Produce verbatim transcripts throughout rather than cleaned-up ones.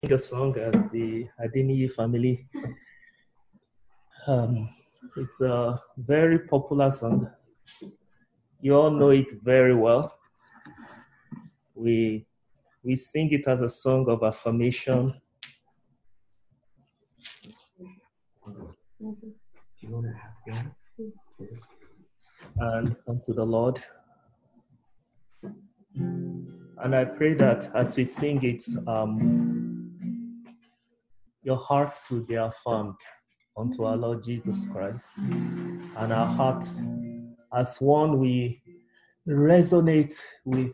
A song as the Adeniyi family. Um, it's a very popular song. You all know it very well. We we sing it as a song of affirmation. And unto the Lord. And I pray that as we sing it, um, your hearts will be affirmed unto our Lord Jesus Christ. And our hearts, as one, we resonate with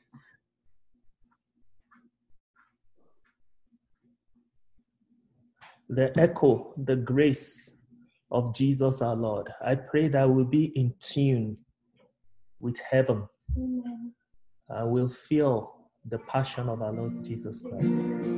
the echo, the grace of Jesus our Lord. I pray that we'll be in tune with heaven. Amen. And we'll feel the passion of our Lord Jesus Christ.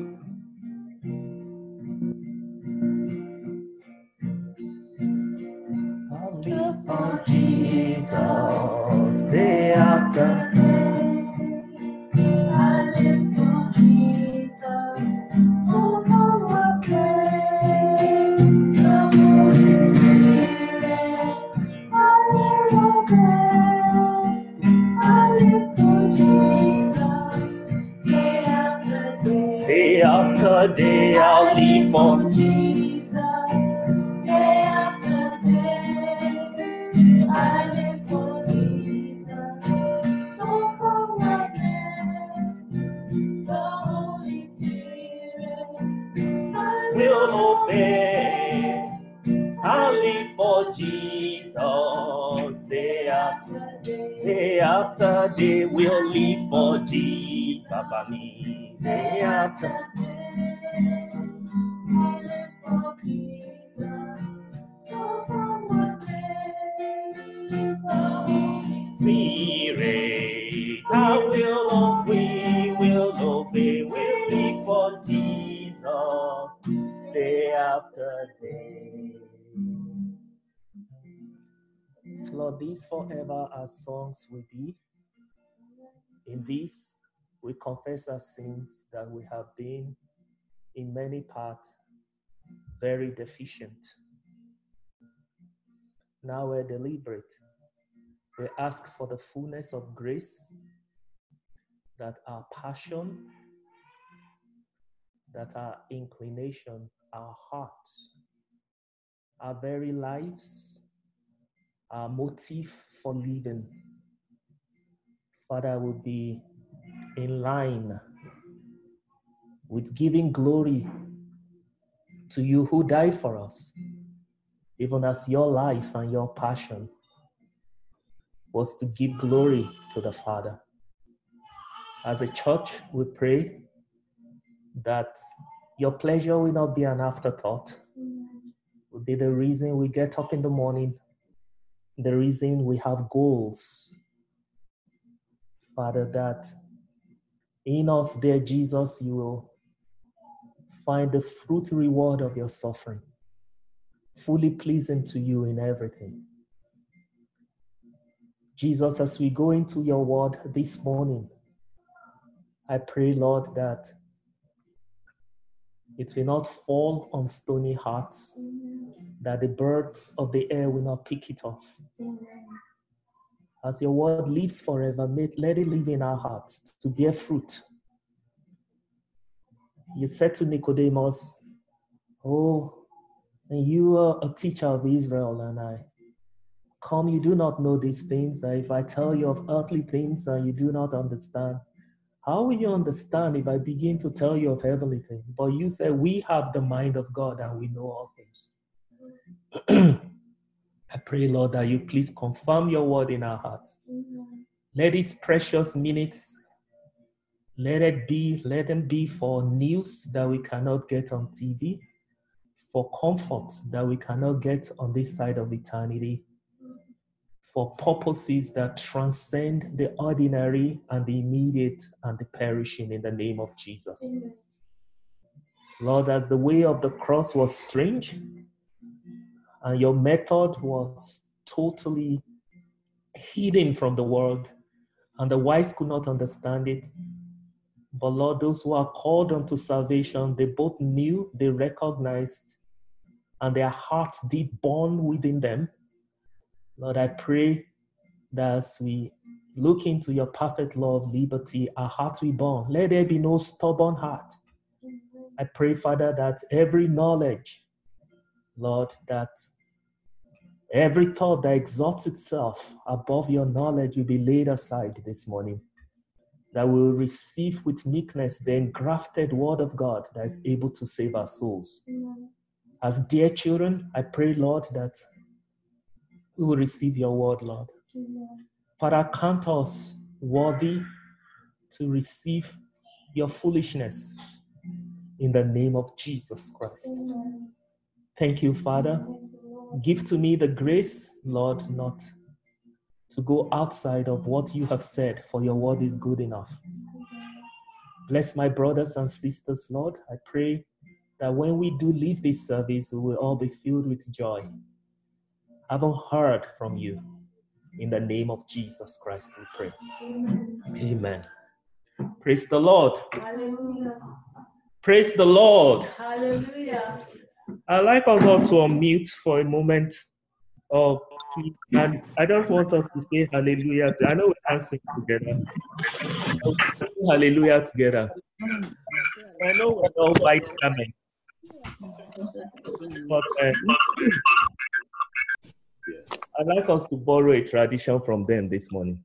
I'll live for Jesus day after day. I live for Jesus, so come what may. The Holy Spirit, I will obey. I live for Jesus, day after day. Day after day, I'll live for Jesus, day after day. I live for Jesus, so come what may. The Holy Spirit, I will obey. I live for Jesus day after day. Day after day, we'll live for Jesus. Baba me. Day after day, I live for Jesus. So come what may. The Holy Spirit, I will obey, will obey, will live for Jesus day after day. Lord, these forever our songs will be. In this, we confess our sins that we have been, in many parts, very deficient. Now we're deliberate. We ask for the fullness of grace, that our passion, that our inclination, our hearts, our very lives, our motive for living, Father, will be in line with giving glory to you who died for us, even as your life and your passion was to give glory to the Father. As a church, we pray that your pleasure will not be an afterthought, will be the reason we get up in the morning, the reason we have goals. Father, that in us, dear Jesus, you will find the fruit reward of your suffering, fully pleasing to you in everything. Jesus, as we go into your word this morning, I pray, Lord, that it will not fall on stony hearts, that the birds of the air will not pick it off. As your word lives forever, let it live in our hearts to bear fruit. You said to Nicodemus, oh, and you are a teacher of Israel, and I come, you do not know these things, that if I tell you of earthly things and you do not understand, how will you understand if I begin to tell you of heavenly things? But you said we have the mind of God and we know all things. I pray, Lord, that you please confirm your word in our hearts. Mm-hmm. Let these precious minutes, let it be, let them be for news that we cannot get on T V, for comfort that we cannot get on this side of eternity, for purposes that transcend the ordinary and the immediate and the perishing, in the name of Jesus. Amen. Lord, as the way of the cross was strange and your method was totally hidden from the world and the wise could not understand it, But Lord, those who are called unto salvation, they both knew, they recognized, and their hearts did burn within them. Lord, I pray that as we look into your perfect law of liberty, our hearts will burn. Let there be no stubborn heart. I pray, Father, that every knowledge, Lord, that every thought that exalts itself above your knowledge will be laid aside this morning. That we will receive with meekness the engrafted word of God that is able to save our souls. As dear children, I pray, Lord, that we will receive your word, Lord. Father, count us worthy to receive your foolishness in the name of Jesus Christ. Thank you, Father. Give to me the grace, Lord, not to go outside of what you have said, for your word is good enough. Bless my brothers and sisters, Lord. I pray that when we do leave this service, we will all be filled with joy, having heard from you. In the name of Jesus Christ, we pray. Amen. Praise the Lord. Hallelujah. Praise the Lord. Hallelujah. I'd like us all to unmute for a moment. Oh, and I just want us to say hallelujah. I know we can't sing together. So sing hallelujah together. I know we're all white coming. But uh, I'd like us to borrow a tradition from them this morning.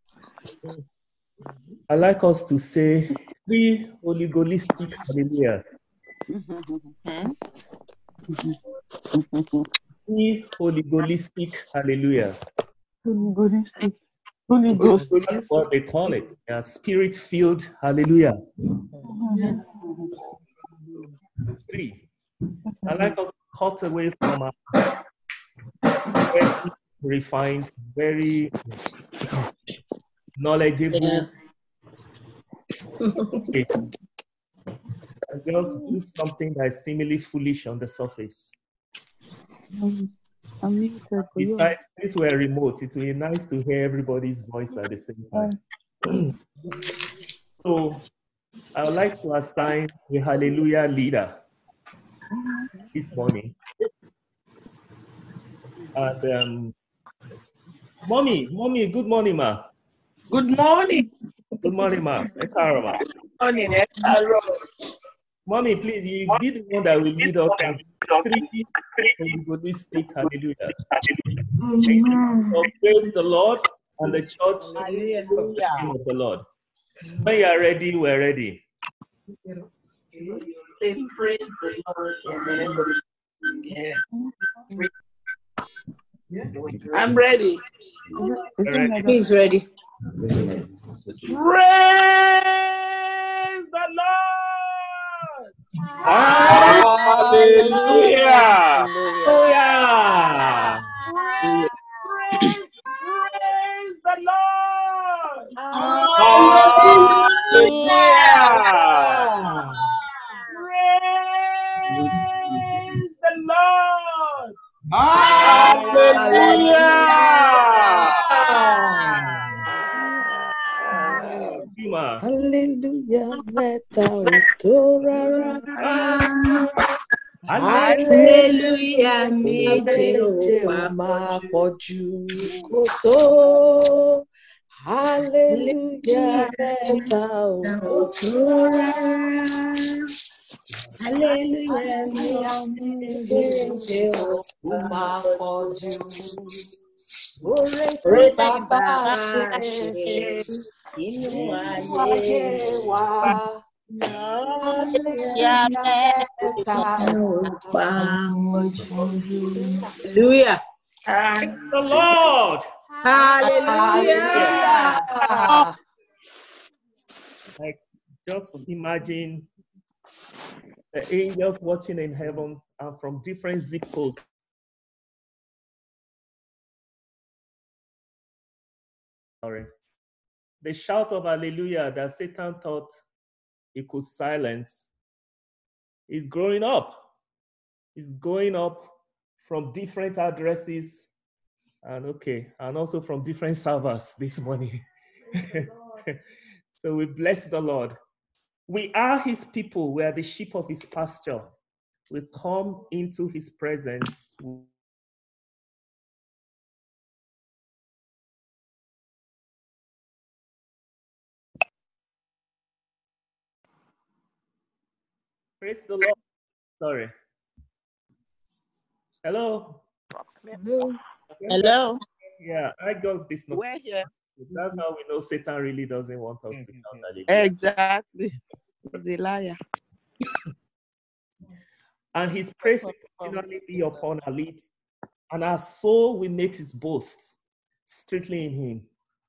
I'd like us to say three Holy Ghostic hallelujah. Three Holy Ghostic hallelujah. Holy Ghost. Holy Ghost. That's what they call it. Yeah, spirit-filled hallelujah. Three. I'd like us to cut away from our very refined, very knowledgeable. Yeah. And just do something that is seemingly foolish on the surface. I'm muted for you. Besides, since we're remote, it will be nice to hear everybody's voice at the same time. So, I would like to assign a hallelujah leader this morning. And um, mommy, mommy, good morning, ma. Good morning. Good morning, ma. Good morning, mommy, please, you be the one that will lead us in three Holy hallelujahs. So praise the Lord and the church. Hallelujah. Of the Lord. When you are ready, we're ready. Say praise the Lord. I'm ready. ready. He's ready. Praise the Lord. Hallelujah. Hallelujah. Praise, praise the Lord. Hallelujah. Praise the Lord. Hallelujah. Hallelujah, meta utorara. Hallelujah, méje ò máa pọ̀ jù kó tó. Hallelujah, mẹ́ta ò tó rárá. Hallelujah, méje ò máa pọ̀ jù. Oore tí bàbá ṣe nínú ayé wa. Hallelujah, mẹ́ta ò pọ̀ jù. Hallelujah. Thank the Lord. Hallelujah. Like, just imagine the angels watching in heaven and from different zip codes. Sorry. The shout of hallelujah that Satan thought he could silence is growing up. It's going up from different addresses and okay, and also from different servers this morning. So we bless the Lord. We are his people. We are the sheep of his pasture. We come into his presence. Praise the Lord. Sorry. Hello. Hello. Yeah, I got this. We're here. That's how we know Satan really doesn't want us to count hallelujah. Exactly. He's a liar. And his praise will continually be upon our lips, and our soul will make his boast strictly in him.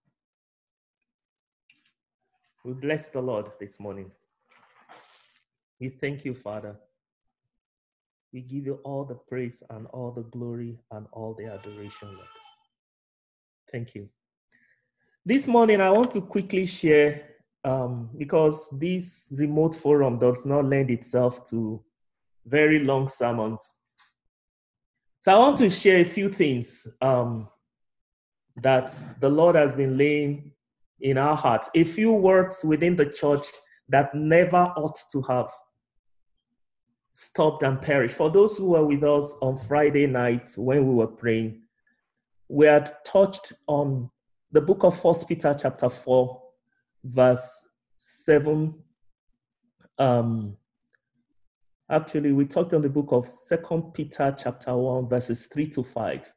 We bless the Lord this morning. We thank you, Father. We give you all the praise and all the glory and all the adoration, Lord. Thank you. This morning, I want to quickly share, um, because this remote forum does not lend itself to very long sermons. So I want to share a few things um, that the Lord has been laying in our hearts. A few words within the church that never ought to have stopped and perished. For those who were with us on Friday night when we were praying, we had touched on the book of First Peter chapter four, verse seven. Um, actually, we talked on the book of Second Peter chapter one, verses three to five.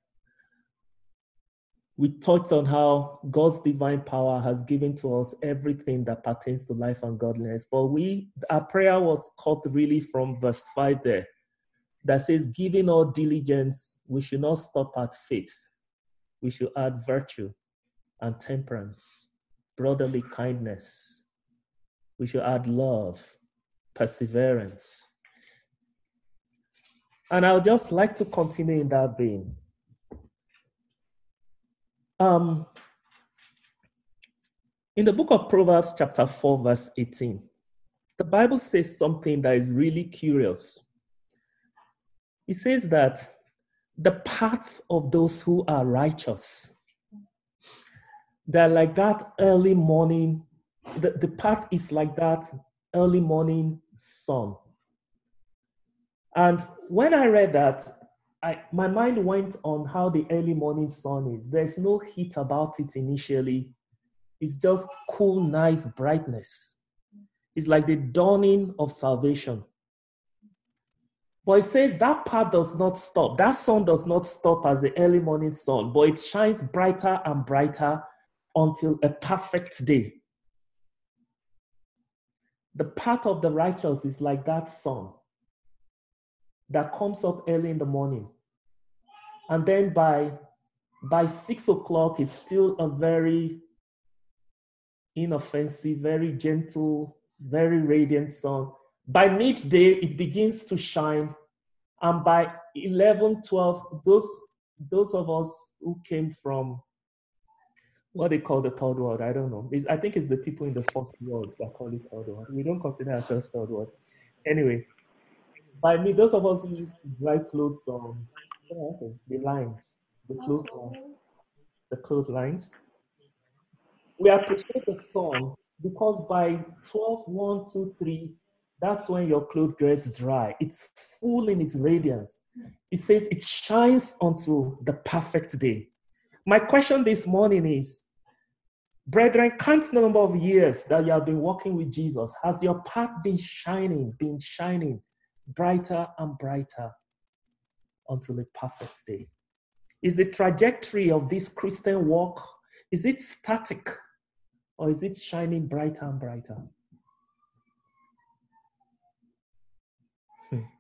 We touched on how God's divine power has given to us everything that pertains to life and godliness. But we, our prayer was caught really from verse five there, that says, giving all diligence, we should not stop at faith. We should add virtue and temperance, brotherly kindness. We should add love, perseverance. And I would just like to continue in that vein. Um, in the book of Proverbs, chapter four, verse eighteen, the Bible says something that is really curious. It says that the path of those who are righteous, they're like that early morning, the, the path is like that early morning sun. And when I read that, I, my mind went on how the early morning sun is. There's no heat about it initially. It's just cool, nice brightness. It's like the dawning of salvation. But it says that path does not stop. That sun does not stop as the early morning sun, but it shines brighter and brighter until a perfect day. The path of the righteous is like that sun that comes up early in the morning. And then by, by six o'clock, it's still a very inoffensive, very gentle, very radiant sun. By midday, it begins to shine. And by eleven, twelve, those, those of us who came from what they call the third world, I don't know. It's, I think it's the people in the first world that call it third world. We don't consider ourselves third world. Anyway, by me, those of us who used to dry clothes on oh, the lines, the clothes, the clothes lines, we appreciate the sun because by twelve, one, two, three, that's when your clothes gets dry. It's full in its radiance. It says it shines unto the perfect day. My question this morning is, brethren, count the number of years that you have been walking with Jesus. Has your path been shining, been shining brighter and brighter until the perfect day? Is the trajectory of this Christian walk, is it static or is it shining brighter and brighter? Hmm.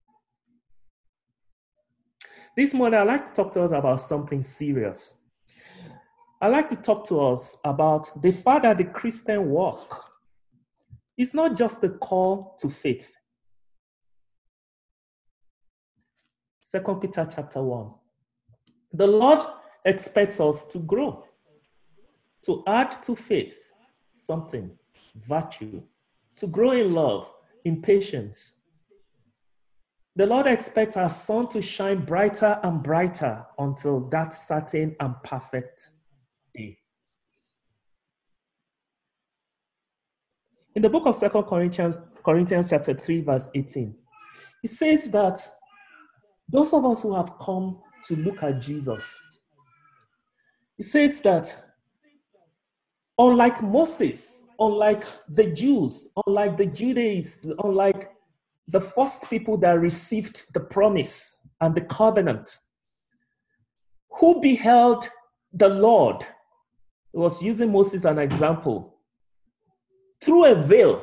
This morning, I'd like to talk to us about something serious. I'd like to talk to us about the fact that the Christian walk is not just a call to faith. Second Peter chapter one. The Lord expects us to grow, to add to faith something, virtue, to grow in love, in patience. The Lord expects our sun to shine brighter and brighter until that certain and perfect day. In the book of Second Corinthians, Corinthians chapter three, verse eighteen, it says that those of us who have come to look at Jesus, it says that unlike Moses, unlike the Jews, unlike the Judaizers, unlike the first people that received the promise and the covenant, who beheld the Lord, it was using Moses as an example, through a veil.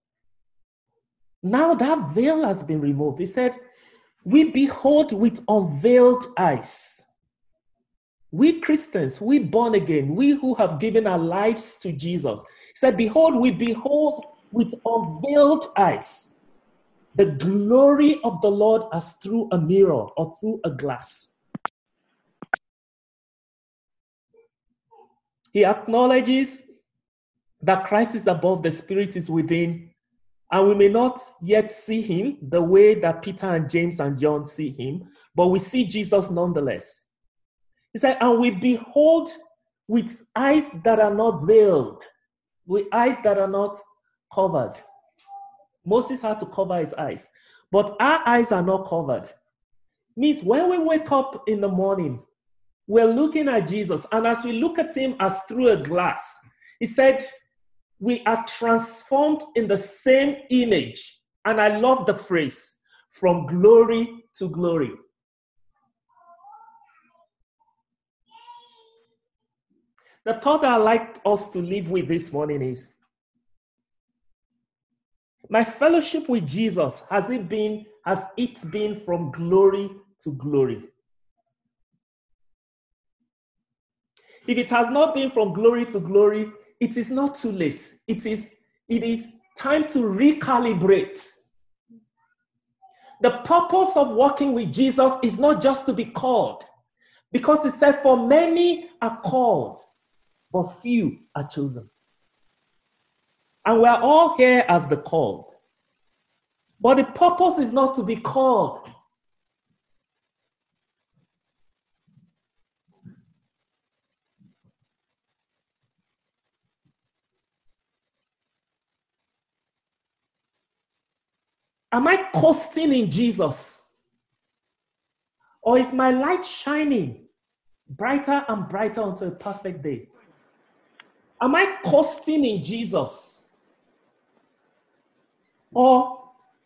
Now that veil has been removed. He said, we behold with unveiled eyes. We Christians, we born again, we who have given our lives to Jesus. He said, behold, we behold with unveiled eyes the glory of the Lord as through a mirror or through a glass. He acknowledges that Christ is above, the Spirit is within, and we may not yet see him the way that Peter and James and John see him, but we see Jesus nonetheless. He said, and we behold with eyes that are not veiled, with eyes that are not covered. Moses had to cover his eyes, but our eyes are not covered. Means when we wake up in the morning, we're looking at Jesus, and as we look at him as through a glass, he said, we are transformed in the same image. And I love the phrase, from glory to glory. The thought I'd like us to live with this morning is, my fellowship with Jesus, has it been, has it been from glory to glory? If it has not been from glory to glory, it is not too late. It is, it is time to recalibrate. The purpose of walking with Jesus is not just to be called, because it said, for many are called, but few are chosen. And we are all here as the called. But the purpose is not to be called. Am I coasting in Jesus? Or is my light shining brighter and brighter until a perfect day? Am I coasting in Jesus? Or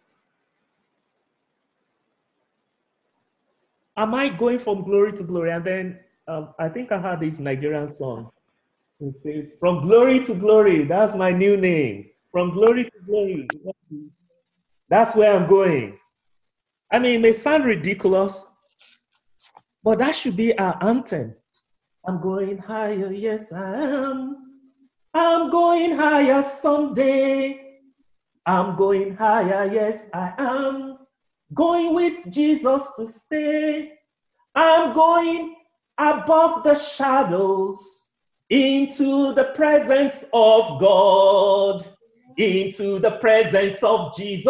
am I going from glory to glory? And then um, I think I heard this Nigerian song. It says, from glory to glory, that's my new name. From glory to glory. That's where I'm going. I mean, it may sound ridiculous, but that should be our anthem. I'm going higher, yes I am. I'm going higher someday. I'm going higher, yes I am. Going with Jesus to stay. I'm going above the shadows into the presence of God. Into the presence of Jesus.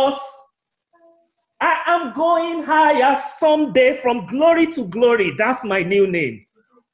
I am going higher someday from glory to glory. That's my new name.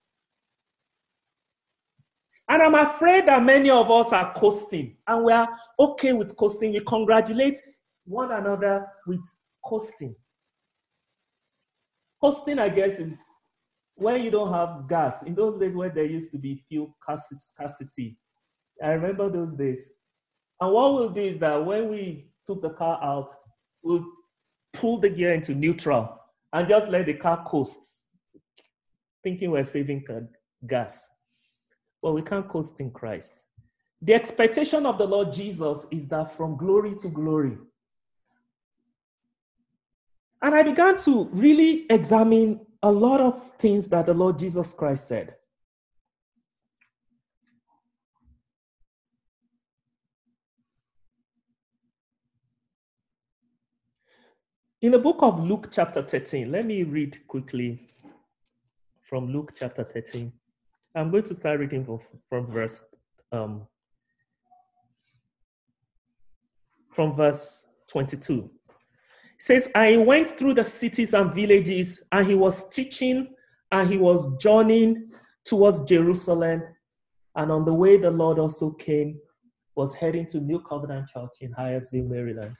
And I'm afraid that many of us are coasting, and we are okay with coasting. We congratulate one another with coasting. Coasting, I guess, is when you don't have gas. In those days when there used to be fuel scarcity. I remember those days. And what we'll do is that when we took the car out, we'll pull the gear into neutral and just let the car coast, thinking we're saving gas. But we can't coast in Christ. The expectation of the Lord Jesus is that from glory to glory. And I began to really examine a lot of things that the Lord Jesus Christ said. In the book of Luke chapter thirteen, let me read quickly from Luke chapter thirteen. I'm going to start reading from, from verse um, from verse twenty-two. It says, and he went through the cities and villages, and he was teaching, and he was journeying towards Jerusalem. And on the way, the Lord also came was heading to New Covenant Church in Hyattsville, Maryland.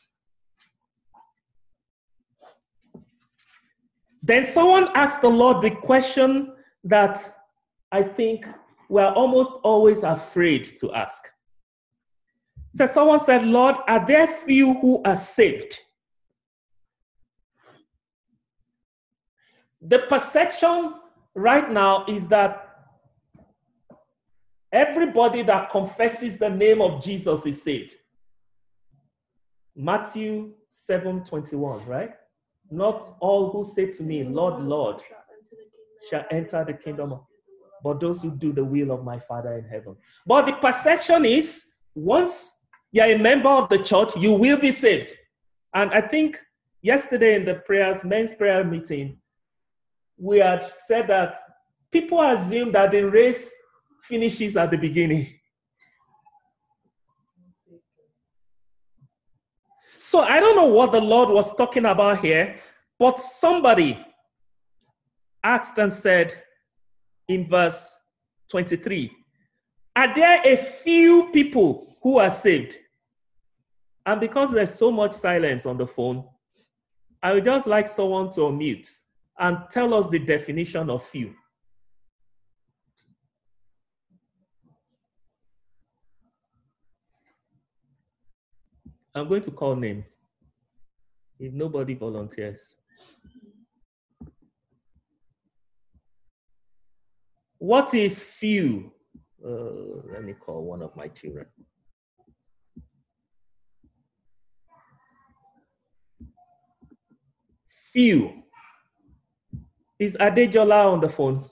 Then someone asked the Lord the question that I think we're almost always afraid to ask. So someone said, Lord, are there few who are saved? The perception right now is that everybody that confesses the name of Jesus is saved. Matthew seven twenty-one, right? Not all who say to me, Lord, Lord, shall enter the kingdom, of, but those who do the will of my Father in heaven. But the perception is, once you're a member of the church, you will be saved. And I think yesterday in the prayers, men's prayer meeting, we had said that people assume that the race finishes at the beginning. So I don't know what the Lord was talking about here, but somebody asked and said in verse twenty-three, are there a few people who are saved? And because there's so much silence on the phone, I would just like someone to unmute and tell us the definition of few. I'm going to call names if nobody volunteers. What is few? Uh, let me call one of my children. Few. Is Adejola on the phone?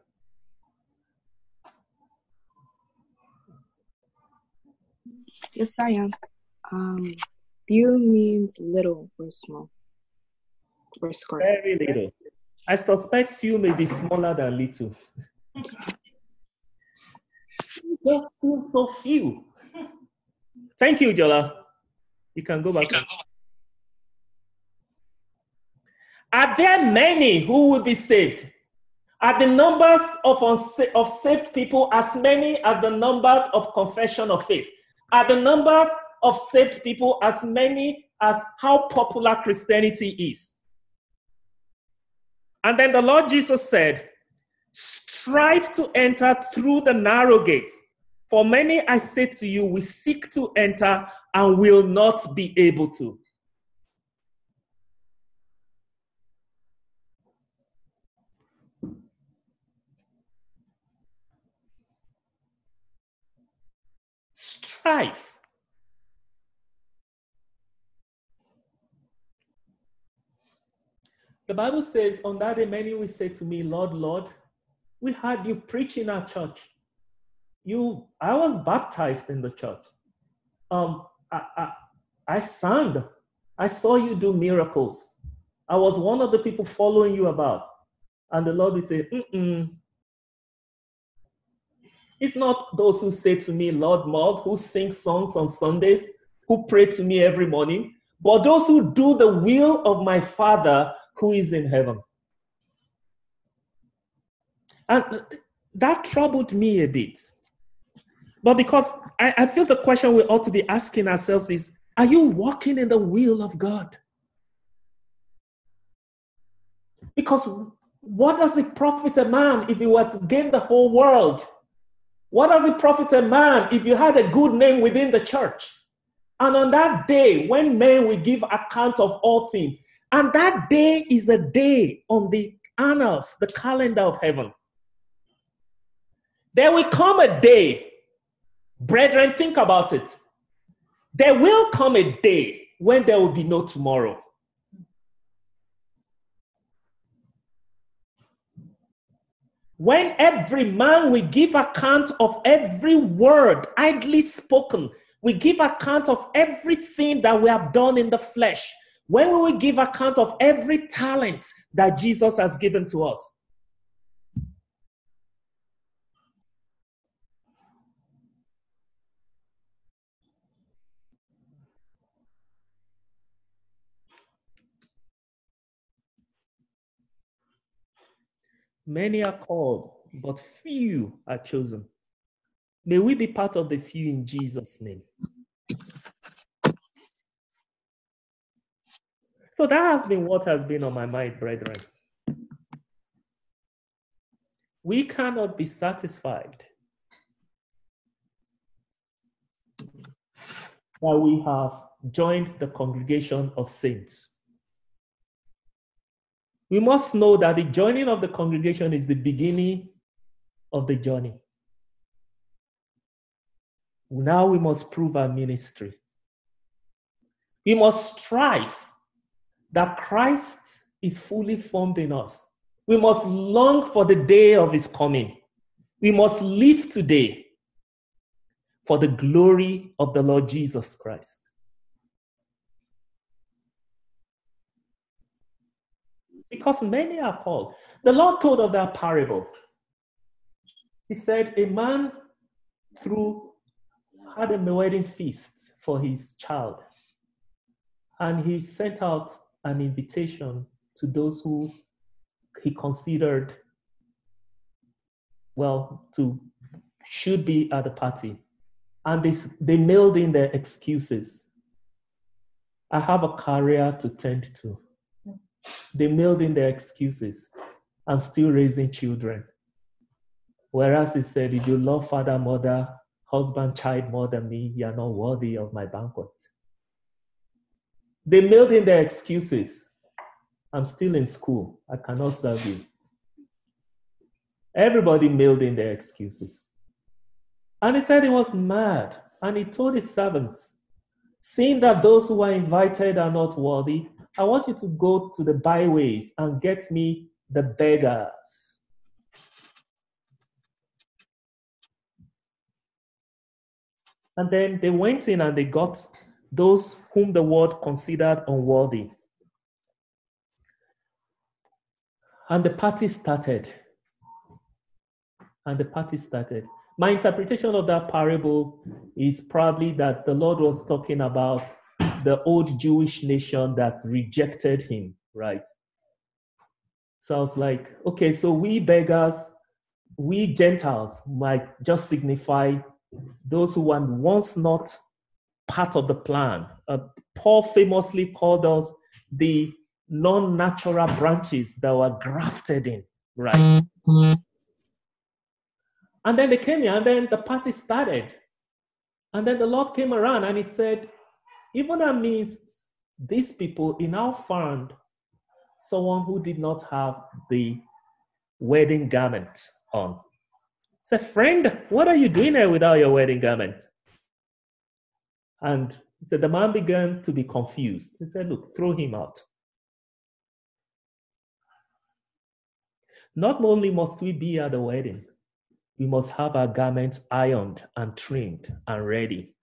Yes, I am. Um, few means little or small or scarce. Very little. I suspect few may be smaller than little. Just feel so few. Thank you, Jola. You can go back. Are there many who will be saved? Are the numbers of, unsa- of saved people as many as the numbers of confession of faith? Are the numbers of saved people as many as how popular Christianity is? And then the Lord Jesus said, strive to enter through the narrow gate. For many, I say to you, we seek to enter and will not be able to. Strive. The Bible says, on that day, many will say to me, Lord, Lord, we heard you preach in our church. You, I was baptized in the church. Um, I, I, I sang. I saw you do miracles. I was one of the people following you about. And the Lord would say, mm-mm. It's not those who say to me, Lord, Lord, who sing songs on Sundays, who pray to me every morning, but those who do the will of my Father who is in heaven. And that troubled me a bit. But because I, I feel the question we ought to be asking ourselves is, are you walking in the will of God? Because what does it profit a man if he were to gain the whole world? What does it profit a man if you had a good name within the church? And on that day, when men will give account of all things, and that day is a day on the annals, the calendar of heaven. There will come a day, brethren, think about it. There will come a day when there will be no tomorrow. When every man will give account of every word idly spoken, we give account of everything that we have done in the flesh. When we will give account of every talent that Jesus has given to us. Many are called, but few are chosen. May we be part of the few in Jesus' name. So that has been what has been on my mind, brethren. We cannot be satisfied that we have joined the congregation of saints. We must know that the joining of the congregation is the beginning of the journey. Now we must prove our ministry. We must strive that Christ is fully formed in us. We must long for the day of his coming. We must live today for the glory of the Lord Jesus Christ. Because many are called. The Lord told of that parable. He said, a man threw, had a wedding feast for his child. And he sent out an invitation to those who he considered, well, to should be at the party. And they, they mailed in their excuses. I have a career to tend to. They mailed in their excuses. I'm still raising children. Whereas he said, if you love father, mother, husband, child more than me, you are not worthy of my banquet. They mailed in their excuses. I'm still in school. I cannot serve you. Everybody mailed in their excuses. And he said he was mad. And he told his servants, seeing that those who are invited are not worthy, I want you to go to the byways and get me the beggars. And then they went in and they got those whom the world considered unworthy. And the party started. And the party started. My interpretation of that parable is probably that the Lord was talking about the old Jewish nation that rejected him, right? So I was like, okay, so we beggars, we Gentiles might just signify those who were once not part of the plan. Uh, Paul famously called us the non-natural branches that were grafted in, right? And then they came here, and then the party started. And then the Lord came around and he said, even amidst these people, he now found someone who did not have the wedding garment on. He said, friend, what are you doing here without your wedding garment? And he said, the man began to be confused. He said, look, throw him out. Not only must we be at the wedding, we must have our garments ironed and trimmed and ready.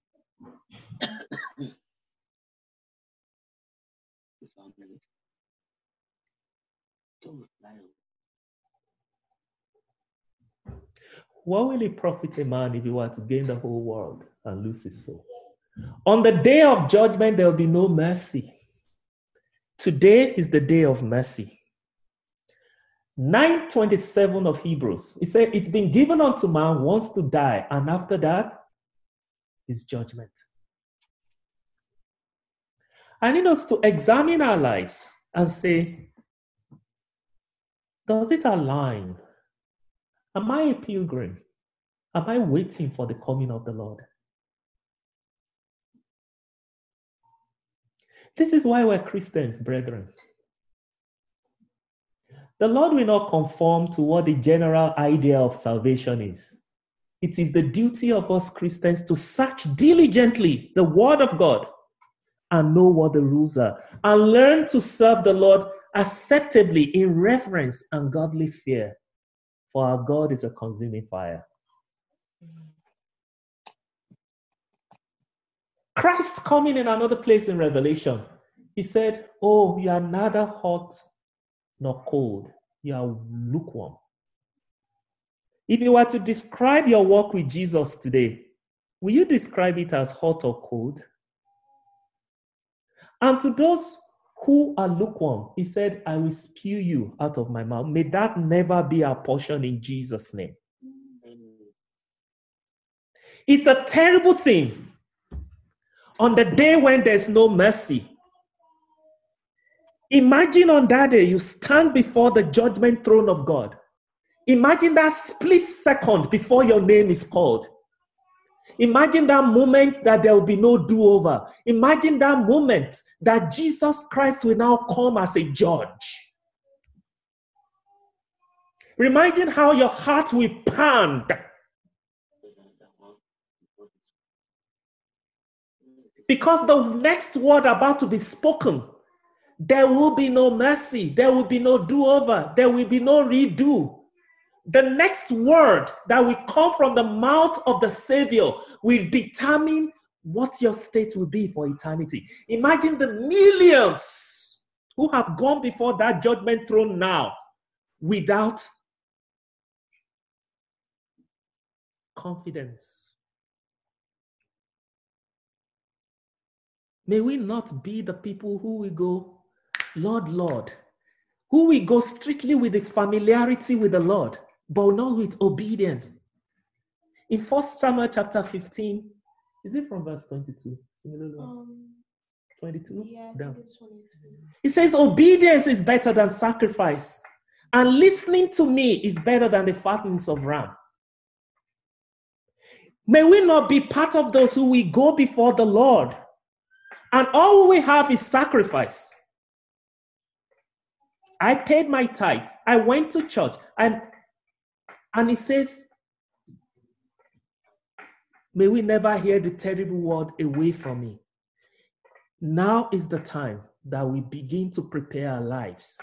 What will it profit a man if he were to gain the whole world and lose his soul? On the day of judgment, there will be no mercy. Today is the day of mercy. nine twenty-seven of Hebrews, it said, it's been given unto man once to die, and after that is judgment. I need us to examine our lives and say, does it align? Am I a pilgrim? Am I waiting for the coming of the Lord? This is why we're Christians, brethren. The Lord will not conform to what the general idea of salvation is. It is the duty of us Christians to search diligently the Word of God and know what the rules are, and learn to serve the Lord acceptably in reverence and godly fear. For our God is a consuming fire. Christ coming in another place in Revelation, he said, oh, you are neither hot nor cold. You are lukewarm. If you were to describe your walk with Jesus today, will you describe it as hot or cold? And to those who are lukewarm, he said, I will spew you out of my mouth. May that never be our portion in Jesus' name. It's a terrible thing on the day when there's no mercy. Imagine on that day you stand before the judgment throne of God. Imagine that split second before your name is called. Imagine that moment that there will be no do-over. Imagine that moment that Jesus Christ will now come as a judge. Imagine how your heart will pound. Because the next word about to be spoken, there will be no mercy. There will be no do-over. There will be no redo. The next word that will come from the mouth of the Savior will determine what your state will be for eternity. Imagine the millions who have gone before that judgment throne now without confidence. May we not be the people who will go, Lord, Lord, who will go strictly with the familiarity with the Lord, but not with obedience. In First Samuel chapter fifteen, is it from verse twenty-two? Um, twenty-two? Yeah, I think it's twenty-two. It says, obedience is better than sacrifice, and listening to me is better than the fattenings of ram. May we not be part of those who will go before the Lord, and all we have is sacrifice. I paid my tithe. I went to church. And, and it says, may we never hear the terrible word away from me. Now is the time that we begin to prepare our lives.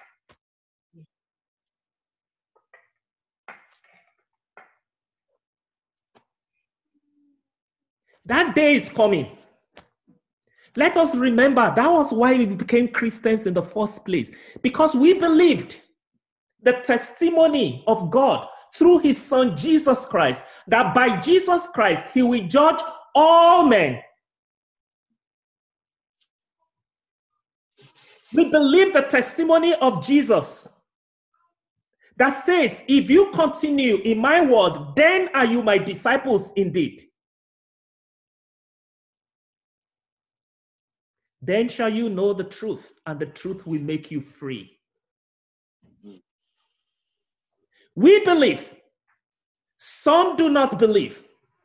That day is coming. Let us remember that was why we became Christians in the first place, because we believed the testimony of God through his son Jesus Christ, that by Jesus Christ he will judge all men. We believe the testimony of Jesus that says, if you continue in my word, then are you my disciples indeed. Then shall you know the truth, and the truth will make you free. We believe. Some do not believe.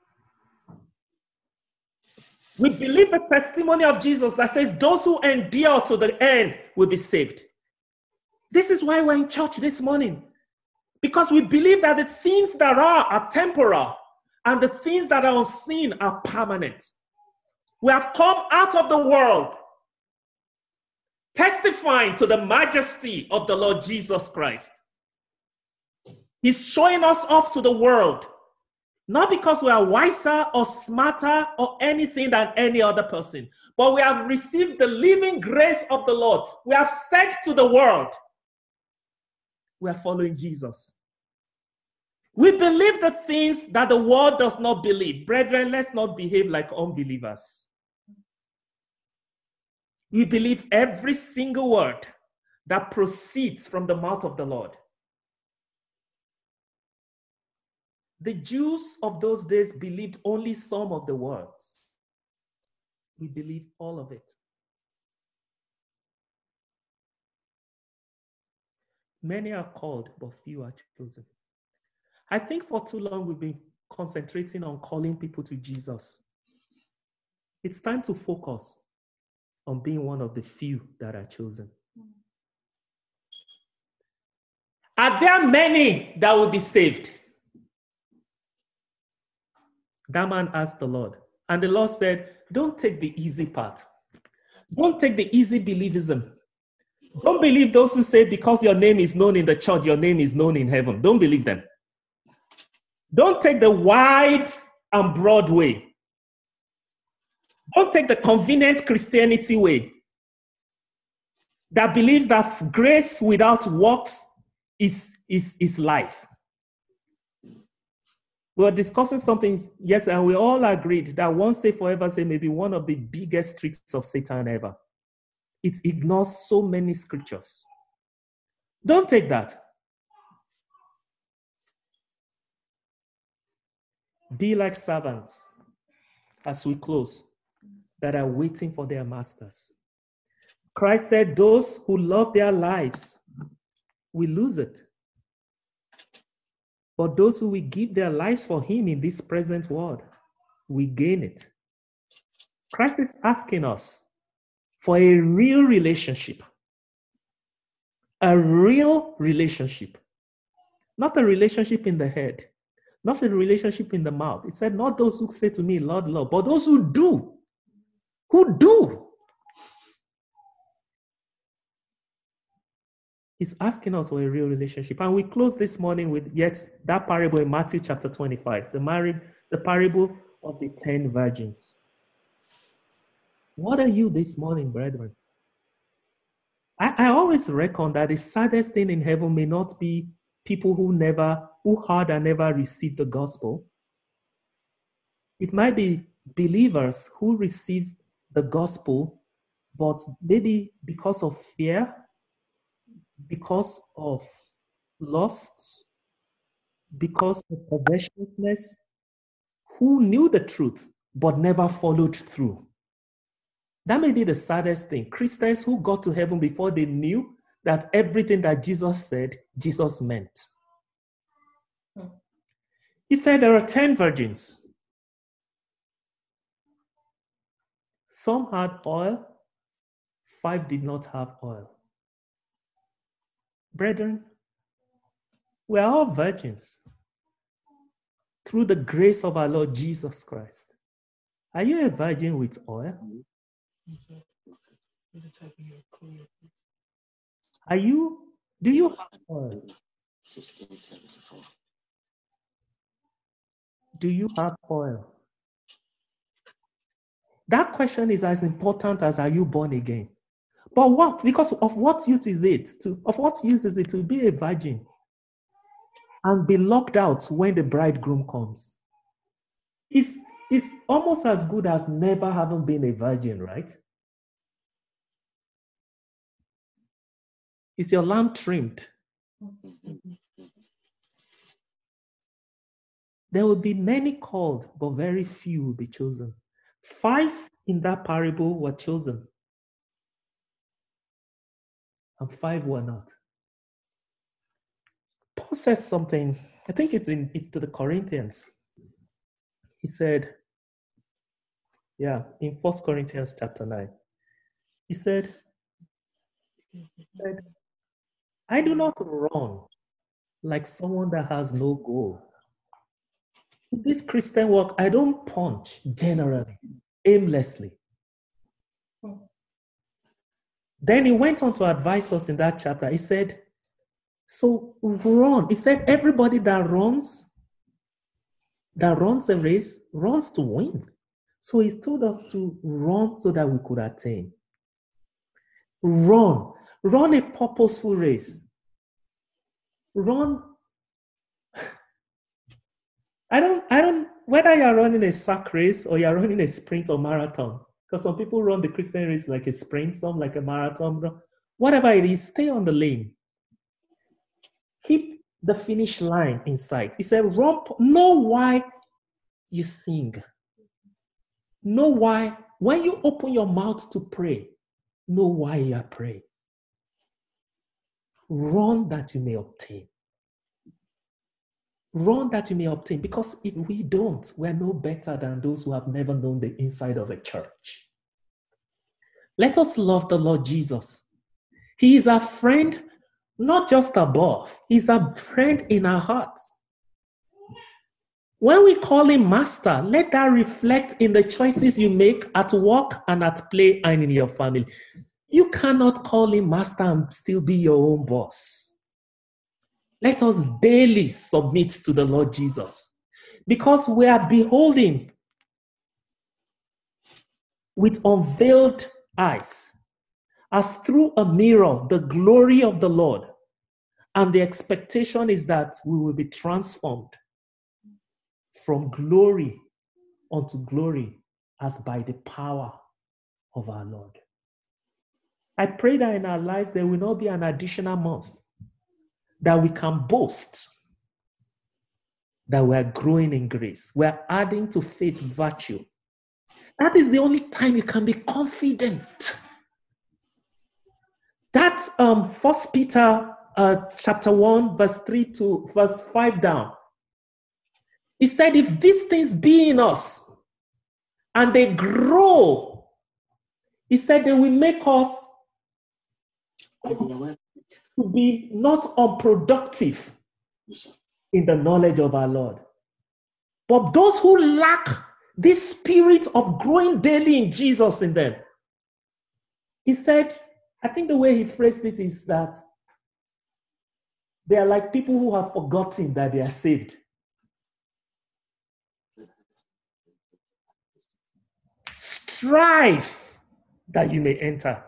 We believe the testimony of Jesus that says those who endure to the end will be saved. This is why we're in church this morning. Because we believe that the things that are are temporal, and the things that are unseen are permanent. We have come out of the world testifying to the majesty of the Lord Jesus Christ. He's showing us off to the world, not because we are wiser or smarter or anything than any other person, but we have received the living grace of the Lord. We have said to the world, we are following Jesus. We believe the things that the world does not believe. Brethren, let's not behave like unbelievers. We believe every single word that proceeds from the mouth of the Lord. The Jews of those days believed only some of the words. We believe all of it. Many are called, but few are chosen. I think for too long we've been concentrating on calling people to Jesus. It's time to focus on being one of the few that are chosen. Are there many that will be saved? That man asked the Lord. And the Lord said, don't take the easy part. Don't take the easy believism. Don't believe those who say because your name is known in the church, your name is known in heaven. Don't believe them. Don't take the wide and broad way. Don't take the convenient Christianity way that believes that grace without works is, is, is life. We were discussing something, yes, and we all agreed that once saved forever say may be one of the biggest tricks of Satan ever. It ignores so many scriptures. Don't take that. Be like servants. as we close, that are waiting for their masters. Christ said, those who love their lives will lose it. But those who will give their lives for him in this present world will gain it. Christ is asking us for a real relationship. A real relationship. Not a relationship in the head. Not a relationship in the mouth. It said, not those who say to me, Lord, Lord, but those who do. Who do. He's asking us for a real relationship. And we close this morning with yet that parable in Matthew chapter twenty-five, the, married, the parable of the ten virgins. What are you this morning, brethren? I, I always reckon that the saddest thing in heaven may not be people who never, who heard and never received the gospel. It might be believers who receive the gospel, but maybe because of fear, because of lust, because of covetousness, who knew the truth but never followed through. That may be the saddest thing. Christians who got to heaven before they knew that everything that Jesus said, Jesus meant. He said there are ten virgins. Some had oil, five did not have oil. Brethren, we are all virgins through the grace of our Lord Jesus Christ. Are you a virgin with oil? Are you, do you have oil? Do you have oil? That question is as important as are you born again? But what, because of what use is it to, of what use is it to be a virgin and be locked out when the bridegroom comes? It's, it's almost as good as never having been a virgin, right? Is your lamp trimmed? There will be many called, but very few will be chosen. Five in that parable were chosen, and five were not. Paul says something, I think it's in it's to the Corinthians. He said, yeah, in First Corinthians chapter nine, he said, he said, I do not run like someone that has no goal. In this Christian work, I don't punch generally, aimlessly. Then he went on to advise us in that chapter. He said, so run. He said, everybody that runs, that runs a race, runs to win. So he told us to run so that we could attain. Run. Run a purposeful race. Run. I don't, I don't, whether you're running a sack race or you're running a sprint or marathon, because some people run the Christian race like a sprint, some like a marathon. Whatever it is, stay on the lane. Keep the finish line in sight. He said, run, know why you sing. Know why, when you open your mouth to pray, know why you are praying. Run that you may obtain. Run that you may obtain, because if we don't, we're no better than those who have never known the inside of a church. Let us love the Lord Jesus. He is our friend, not just above. He's a friend in our hearts. When we call him master, let that reflect in the choices you make at work and at play and in your family. You cannot call him master and still be your own boss. Let us daily submit to the Lord Jesus, because we are beholding with unveiled eyes, as through a mirror, the glory of the Lord. And the expectation is that we will be transformed from glory unto glory as by the power of our Lord. I pray that in our lives there will not be an additional month that we can boast that we are growing in grace. We are adding to faith virtue. That is the only time you can be confident. That um, First Peter uh, chapter one, verse three to verse five down. He said, if these things be in us and they grow, he said they will make us to be not unproductive in the knowledge of our Lord. But those who lack this spirit of growing daily in Jesus in them, he said, I think the way he phrased it is that they are like people who have forgotten that they are saved. Strive that you may enter.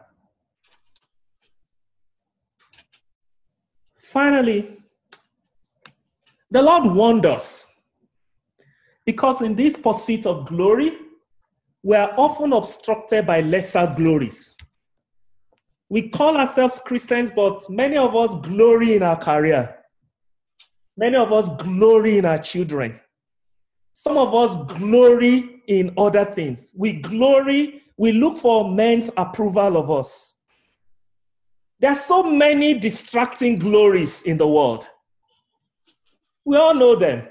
Finally, the Lord warned us, because in this pursuit of glory, we are often obstructed by lesser glories. We call ourselves Christians, but many of us glory in our career. Many of us glory in our children. Some of us glory in other things. We glory, we look for men's approval of us. There are so many distracting glories in the world. We all know them.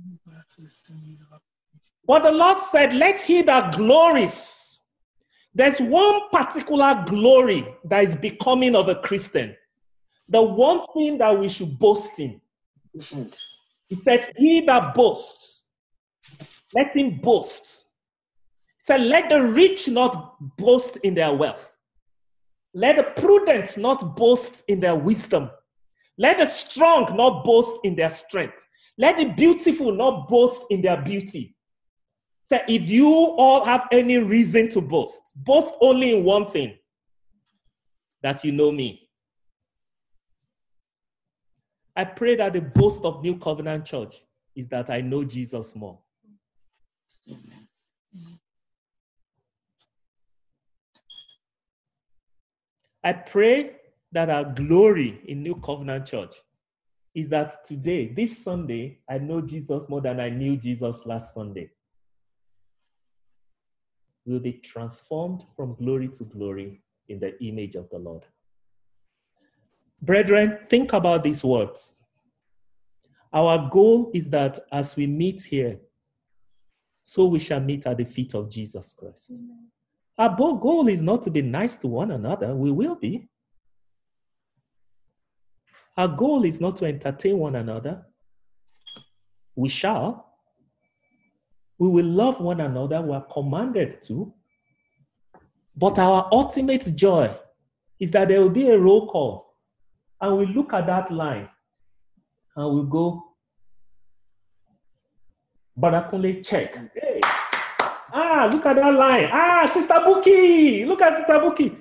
But the Lord said, let he that glories. There's one particular glory that is becoming of a Christian. The one thing that we should boast in. He said, he that boasts, let him boast. He said, let the rich not boast in their wealth. Let the prudent not boast in their wisdom. Let the strong not boast in their strength. Let the beautiful not boast in their beauty. So if you all have any reason to boast, boast only in one thing, that you know me. I pray that the boast of New Covenant Church is that I know Jesus more. I pray that our glory in New Covenant Church is that today, this Sunday, I know Jesus more than I knew Jesus last Sunday. We'll be transformed from glory to glory in the image of the Lord. Brethren, think about these words. Our goal is that as we meet here, so we shall meet at the feet of Jesus Christ. Amen. Our goal is not to be nice to one another. We will be. Our goal is not to entertain one another. We shall. We will love one another. We are commanded to. But our ultimate joy is that there will be a roll call. And we look at that line. And we go, Barakunle, check. Hey. Ah, look at that line. Ah, Sister Buki. Look at Sister Buki.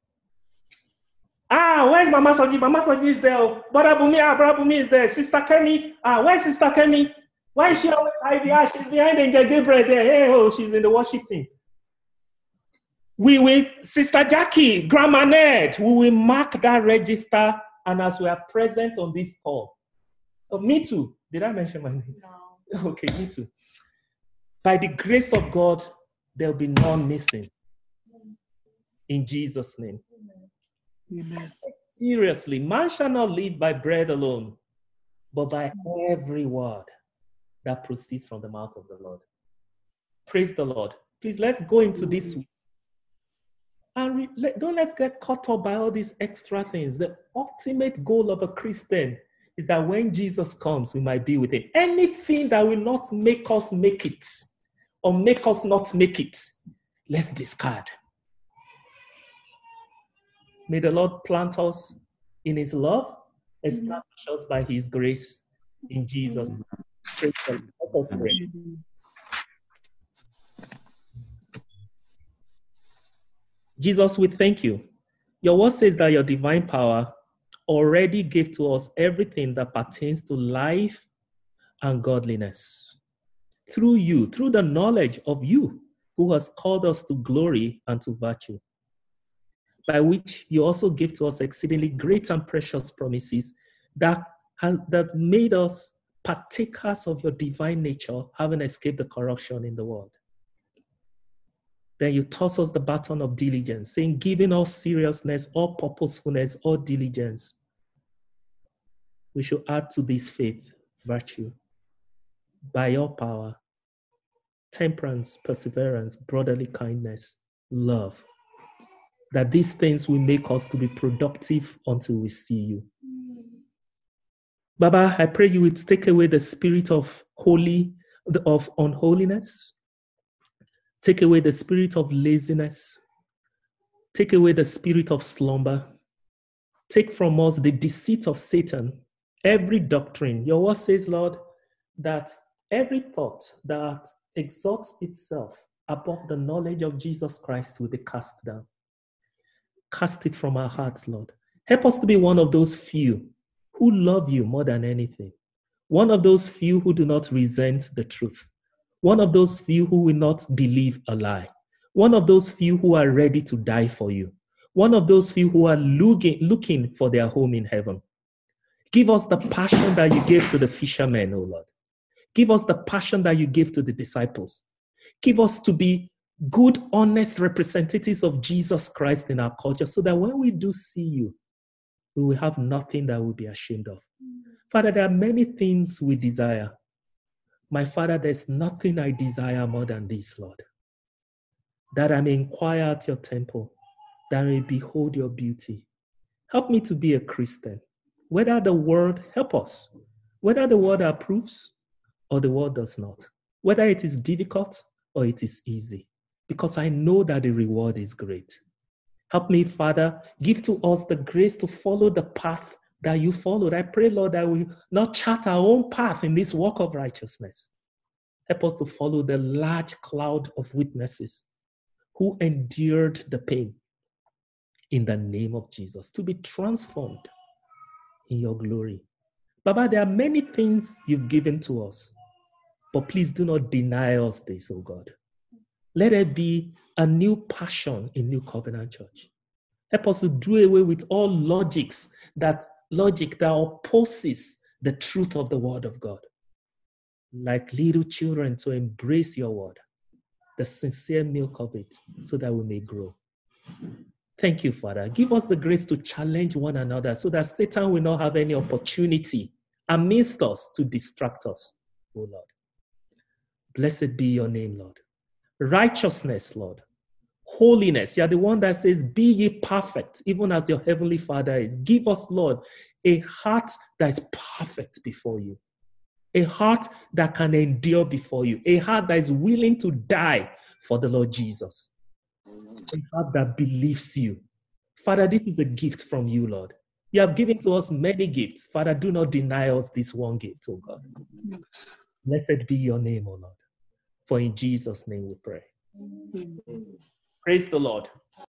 Ah, where's Mama Soji? Mama Soji is there. Brother Bumi, ah, Brother Bumi is there. Sister Kemi. Ah, where's Sister Kemi? Why is she always hiding? Ah, she's behind Angel Gabriel there. Hey, oh, she's in the worship team. We will, Sister Jackie, Grandma Ned, we will mark that register, and as we are present on this call. Oh, me too. Did I mention my name? No. Okay, me too. By the grace of God, there will be none missing. In Jesus' name. Amen. Seriously, man shall not live by bread alone, but by every word that proceeds from the mouth of the Lord. Praise the Lord. Please, let's go into this week. And re- let, don't let's get caught up by all these extra things. The ultimate goal of a Christian is that when Jesus comes, we might be with him. Anything that will not make us make it or make us not make it, let's discard. May the Lord plant us in his love, establish us by his grace in Jesus' name. Praise God. Let us pray. Jesus, we thank you. Your word says that your divine power already gave to us everything that pertains to life and godliness. Through you, through the knowledge of you, who has called us to glory and to virtue, by which you also gave to us exceedingly great and precious promises that, that made us partakers of your divine nature, having escaped the corruption in the world. Then you toss us the baton of diligence, saying, giving all seriousness, all purposefulness, all diligence, we should add to this faith, virtue, by your power, temperance, perseverance, brotherly kindness, love, that these things will make us to be productive until we see you. Baba, I pray you would take away the spirit of holy, of unholiness, take away the spirit of laziness, take away the spirit of slumber, take from us the deceit of Satan, every doctrine. Your word says, Lord, that every thought that exalts itself above the knowledge of Jesus Christ will be cast down. Cast it from our hearts, Lord. Help us to be one of those few who love you more than anything. One of those few who do not resent the truth. One of those few who will not believe a lie. One of those few who are ready to die for you. One of those few who are looking, looking for their home in heaven. Give us the passion that you gave to the fishermen, O Lord. Give us the passion that you gave to the disciples. Give us to be good, honest representatives of Jesus Christ in our culture so that when we do see you, we will have nothing that we'll be ashamed of. Father, there are many things we desire. My Father, there's nothing I desire more than this, Lord. That I may inquire at your temple, that I may behold your beauty. Help me to be a Christian. Whether the world, help us, whether the world approves or the world does not. Whether it is difficult or it is easy. Because I know that the reward is great. Help me, Father, give to us the grace to follow the path that you followed. I pray, Lord, that we not chart our own path in this walk of righteousness. Help us to follow the large cloud of witnesses who endured the pain in the name of Jesus, to be transformed in your glory. Baba, there are many things you've given to us, but please do not deny us this, oh God. Let it be a new passion in New Covenant Church. Help us to do away with all logics that logic that opposes the truth of the word of God. Like little children, to embrace your word, the sincere milk of it, so that we may grow. Thank you, Father. Give us the grace to challenge one another so that Satan will not have any opportunity amidst us to distract us, oh Lord. Blessed be your name, Lord. Righteousness, Lord. Holiness. You are the one that says, be ye perfect, even as your heavenly Father is. Give us, Lord, a heart that is perfect before you. A heart that can endure before you. A heart that is willing to die for the Lord Jesus. A heart that believes you. Father, this is a gift from you, Lord. You have given to us many gifts. Father, do not deny us this one gift, oh God. Blessed be your name, oh Lord. For in Jesus' name we pray. Praise the Lord.